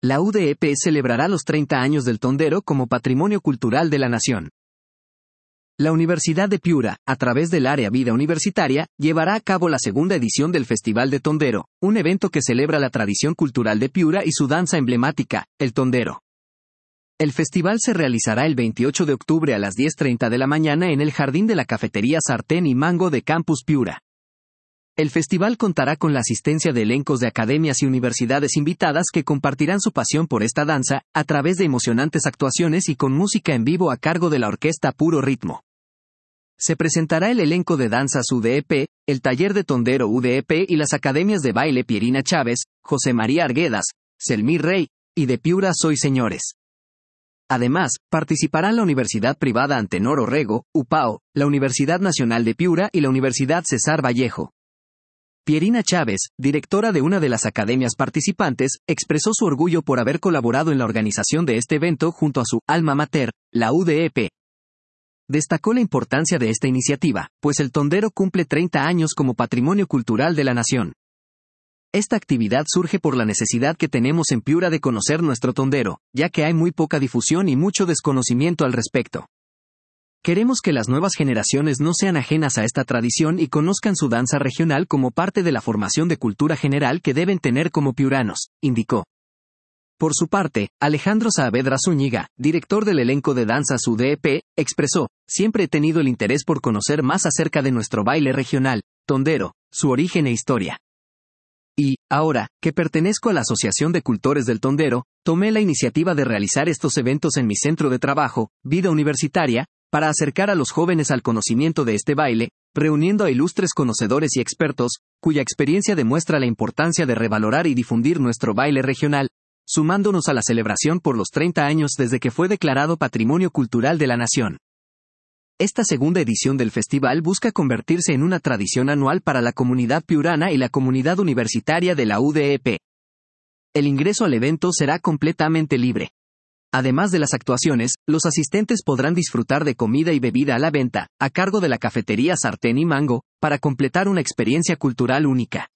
La UDEP celebrará los 30 años del Tondero como Patrimonio Cultural de la Nación. La Universidad de Piura, a través del área Vida Universitaria, llevará a cabo la segunda edición del Festival de Tondero, un evento que celebra la tradición cultural de Piura y su danza emblemática, el Tondero. El festival se realizará el 28 de octubre a las 10:30 de la mañana en el jardín de la cafetería Sartén y Mango de Campus Piura. El festival contará con la asistencia de elencos de academias y universidades invitadas que compartirán su pasión por esta danza, a través de emocionantes actuaciones y con música en vivo a cargo de la orquesta Puro Ritmo. Se presentará el elenco de danzas UDEP, el taller de Tondero UDEP y las academias de baile Pierina Chávez, José María Arguedas, Selmir Rey, y de Piura Soy Señores. Además, participarán la Universidad Privada Antenor Orrego, UPAO, la Universidad Nacional de Piura y la Universidad César Vallejo. Pierina Chávez, directora de una de las academias participantes, expresó su orgullo por haber colaborado en la organización de este evento junto a su alma mater, la UDEP. Destacó la importancia de esta iniciativa, pues el Tondero cumple 30 años como Patrimonio Cultural de la Nación. Esta actividad surge por la necesidad que tenemos en Piura de conocer nuestro Tondero, ya que hay muy poca difusión y mucho desconocimiento al respecto. Queremos que las nuevas generaciones no sean ajenas a esta tradición y conozcan su danza regional como parte de la formación de cultura general que deben tener como piuranos, indicó. Por su parte, Alejandro Saavedra Zúñiga, director del elenco de danzas UDEP, expresó: siempre he tenido el interés por conocer más acerca de nuestro baile regional, Tondero, su origen e historia. Y, ahora, que pertenezco a la Asociación de Cultores del Tondero, tomé la iniciativa de realizar estos eventos en mi centro de trabajo, Vida Universitaria, para acercar a los jóvenes al conocimiento de este baile, reuniendo a ilustres conocedores y expertos, cuya experiencia demuestra la importancia de revalorar y difundir nuestro baile regional, sumándonos a la celebración por los 30 años desde que fue declarado Patrimonio Cultural de la Nación. Esta segunda edición del festival busca convertirse en una tradición anual para la comunidad piurana y la comunidad universitaria de la UDEP. El ingreso al evento será completamente libre. Además de las actuaciones, los asistentes podrán disfrutar de comida y bebida a la venta, a cargo de la cafetería Sartén y Mango, para completar una experiencia cultural única.